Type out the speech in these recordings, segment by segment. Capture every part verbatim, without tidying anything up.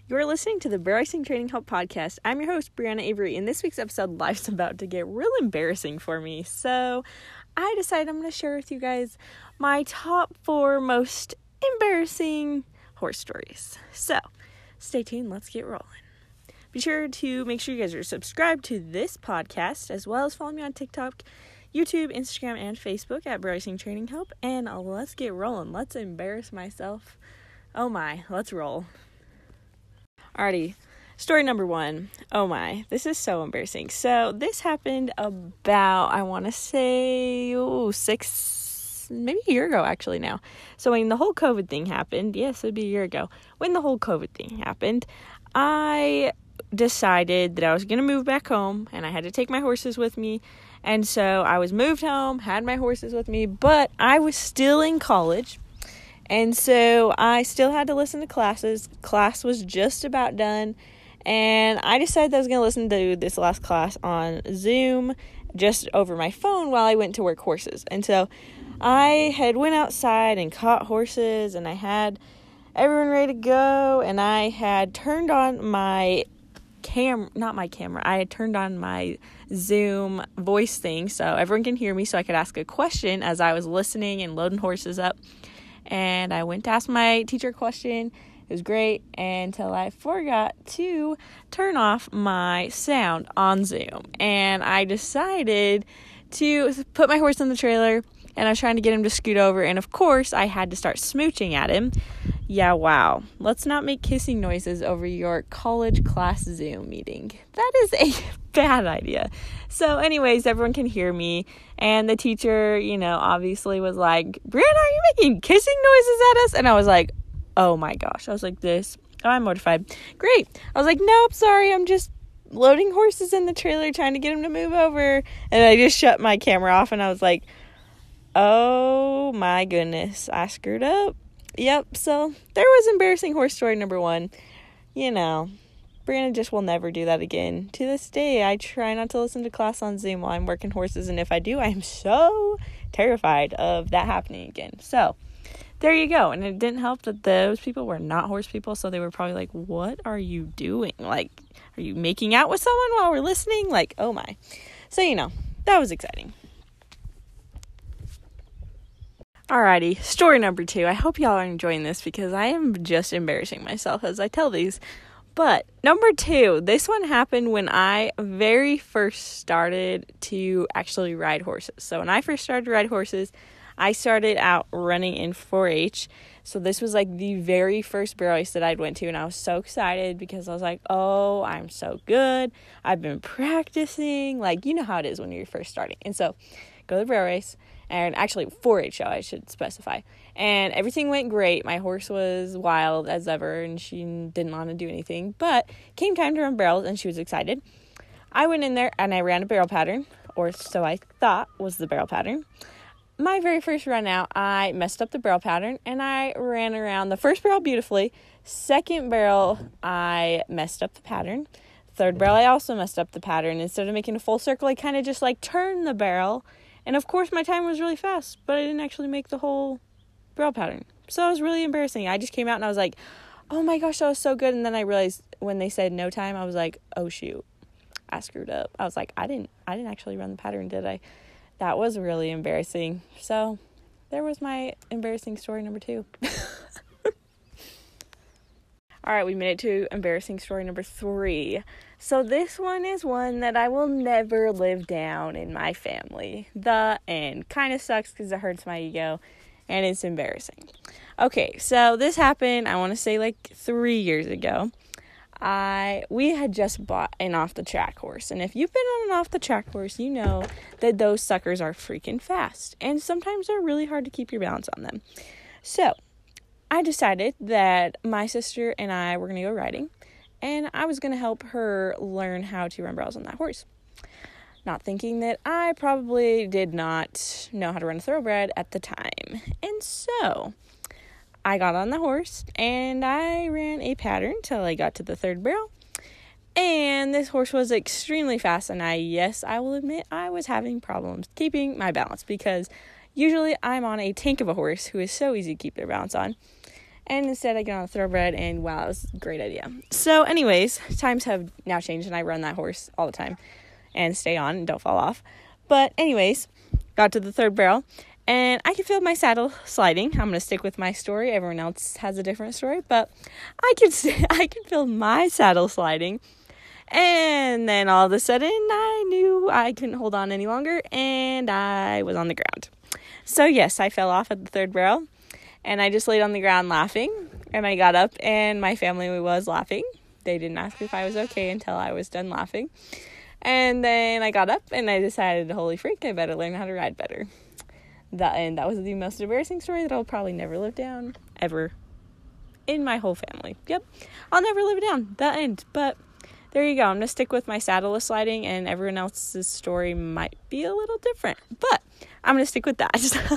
You're listening to the Bear Racing Training Help podcast. I'm your host, Brianna Avery. In this week's episode, life's about to get real embarrassing for me. So I decided I'm going to share with you guys my top four most embarrassing horse stories. So stay tuned. Let's get rolling. Be sure to make sure you guys are subscribed to this podcast, as well as follow me on TikTok, YouTube, Instagram, and Facebook at Bear Racing Training Help. And let's get rolling. Let's embarrass myself. Oh my, let's roll. Alrighty, story number one. Oh my, this is so embarrassing. So this happened about, I want to say, oh, six, maybe a year ago actually now. So when the whole COVID thing happened, yes, it'd be a year ago. When the whole COVID thing happened, I decided that I was going to move back home and I had to take my horses with me. And so I was moved home, had my horses with me, but I was still in college. And so I still had to listen to classes. Class was just about done. And I decided that I was going to listen to this last class on Zoom just over my phone while I went to work horses. And so I had went outside and caught horses, and I had everyone ready to go. And I had turned on my cam, not my camera. I had turned on my Zoom voice thing so everyone can hear me, so I could ask a question as I was listening and loading horses up. And I went to ask my teacher a question. It was great until I forgot to turn off my sound on Zoom. And I decided to put my horse in the trailer, and I was trying to get him to scoot over. And of course, I had to start smooching at him. Yeah, wow. Let's not make kissing noises over your college class Zoom meeting. That is a bad idea. So anyways, everyone can hear me. And the teacher, you know, obviously was like, Brianna, are you making kissing noises at us? And I was like, oh my gosh. I was like this. Oh, I'm mortified. Great. I was like, nope, sorry. I'm just loading horses in the trailer, trying to get them to move over. And I just shut my camera off, and I was like, oh my goodness, I screwed up. Yep, so there was embarrassing horse story number one. You know, Brianna just will never do that again. To this day, I try not to listen to class on Zoom while I'm working horses, and if I do, I am so terrified of that happening again. So there you go. And it didn't help that those people were not horse people, so they were probably like, what are you doing? Like, are you making out with someone while we're listening? Like, oh my. So, you know, that was exciting. Alrighty, story number two. I hope y'all are enjoying this because I am just embarrassing myself as I tell these. But number two, this one happened when I very first started to actually ride horses. So when I first started to ride horses, I started out running in four H. So this was like the very first bear race that I'd went to, and I was so excited because I was like, oh, I'm so good. I've been practicing. Like, you know how it is when you're first starting. And so go to the bear race. And actually, four H show, I should specify. And everything went great. My horse was wild as ever, and she didn't want to do anything. But came time to run barrels, and she was excited. I went in there, and I ran a barrel pattern, or so I thought was the barrel pattern. My very first run out, I messed up the barrel pattern, and I ran around the first barrel beautifully. Second barrel, I messed up the pattern. Third barrel, I also messed up the pattern. Instead of making a full circle, I kind of just, like, turned the barrel. And of course, my time was really fast, but I didn't actually make the whole barrel pattern. So it was really embarrassing. I just came out and I was like, oh my gosh, that was so good. And then I realized when they said no time, I was like, oh shoot, I screwed up. I was like, I didn't, I didn't actually run the pattern, did I? That was really embarrassing. So there was my embarrassing story number two. All right, we made it to embarrassing story number three. So this one is one that I will never live down in my family. The end. Kind of sucks because it hurts my ego, and it's embarrassing. Okay, so this happened, I want to say like three years ago. I we had just bought an off-the-track horse, and if you've been on an off-the-track horse, you know that those suckers are freaking fast, and sometimes they're really hard to keep your balance on them. So I decided that my sister and I were going to go riding, and I was going to help her learn how to run barrels on that horse. Not thinking that I probably did not know how to run a thoroughbred at the time. And so I got on the horse, and I ran a pattern till I got to the third barrel. And this horse was extremely fast, and I, yes, I will admit, I was having problems keeping my balance because usually I'm on a tank of a horse who is so easy to keep their balance on. And instead I get on a thoroughbred, and wow, it was a great idea. So anyways, times have now changed, and I run that horse all the time and stay on and don't fall off. But anyways, got to the third barrel, and I can feel my saddle sliding. I'm going to stick with my story. Everyone else has a different story, but I can st- I can feel my saddle sliding. And then all of a sudden, I knew I couldn't hold on any longer, and I was on the ground. So yes, I fell off at the third barrel, and I just laid on the ground laughing, and I got up, and my family was laughing. They didn't ask if I was okay until I was done laughing. And then I got up, and I decided, holy freak, I better learn how to ride better. That, and that was the most embarrassing story that I'll probably never live down, ever, in my whole family. Yep, I'll never live it down. The end. But there you go. I'm going to stick with my saddle sliding, and everyone else's story might be a little different. But I'm going to stick with that.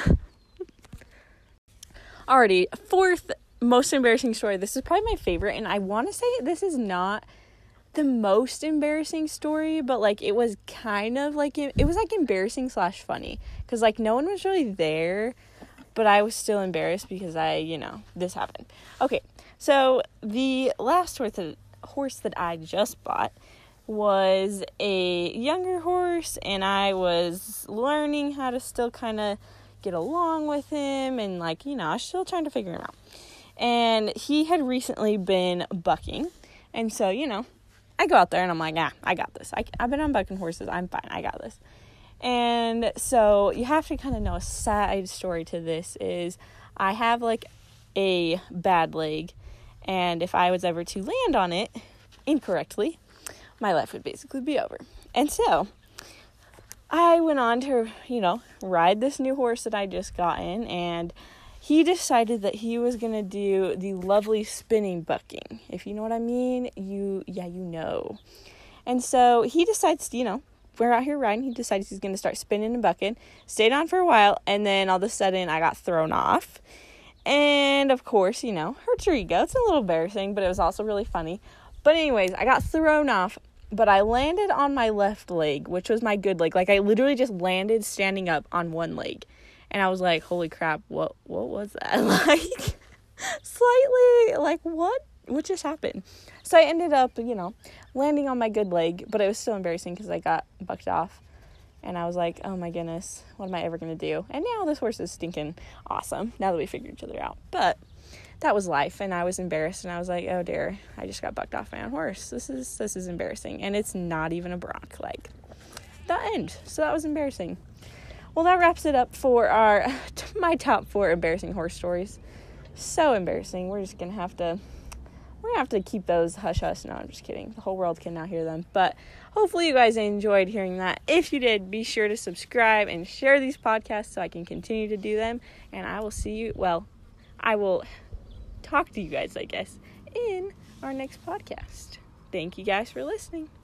Alrighty, fourth most embarrassing story. This is probably my favorite, and I want to say this is not the most embarrassing story, but, like, it was kind of, like, it, it was, like, embarrassing slash funny. Because, like, no one was really there, but I was still embarrassed because I, you know, this happened. Okay, so the last horse that horse that I just bought was a younger horse, and I was learning how to still kind of get along with him, and, like, you know, I was still trying to figure him out. And he had recently been bucking, and so, you know, I go out there and I'm like, nah, I got this. I, I've been on bucking horses. I'm fine. I got this. And so you have to kind of know a side story to this is I have, like, a bad leg, and if I was ever to land on it incorrectly, my life would basically be over. And so I went on to, you know, ride this new horse that I just got in, and he decided that he was going to do the lovely spinning bucking. If you know what I mean, you, yeah, you know. And so he decides to, you know, we're out here riding, he decides he's going to start spinning and bucking, stayed on for a while, and then all of a sudden I got thrown off. And, of course, you know, hurts your ego. It's a little embarrassing, but it was also really funny. But anyways, I got thrown off, but I landed on my left leg, which was my good leg. Like, I literally just landed standing up on one leg. And I was like, holy crap, what what was that? Like, slightly, like, what? What just happened? So I ended up, you know, landing on my good leg, but it was still embarrassing because I got bucked off. And I was like, oh my goodness, what am I ever going to do? And now this horse is stinking awesome, now that we figured each other out. But that was life, and I was embarrassed, and I was like, oh dear, I just got bucked off my own horse. This is this is embarrassing, and it's not even a bronc. Like, the end. So that was embarrassing. Well, that wraps it up for our my top four embarrassing horse stories. So embarrassing. We're just going to have to... We're going to have to keep those hush-hush. No, I'm just kidding. The whole world can now hear them. But hopefully you guys enjoyed hearing that. If you did, be sure to subscribe and share these podcasts so I can continue to do them. And I will see you, well, I will talk to you guys, I guess, in our next podcast. Thank you guys for listening.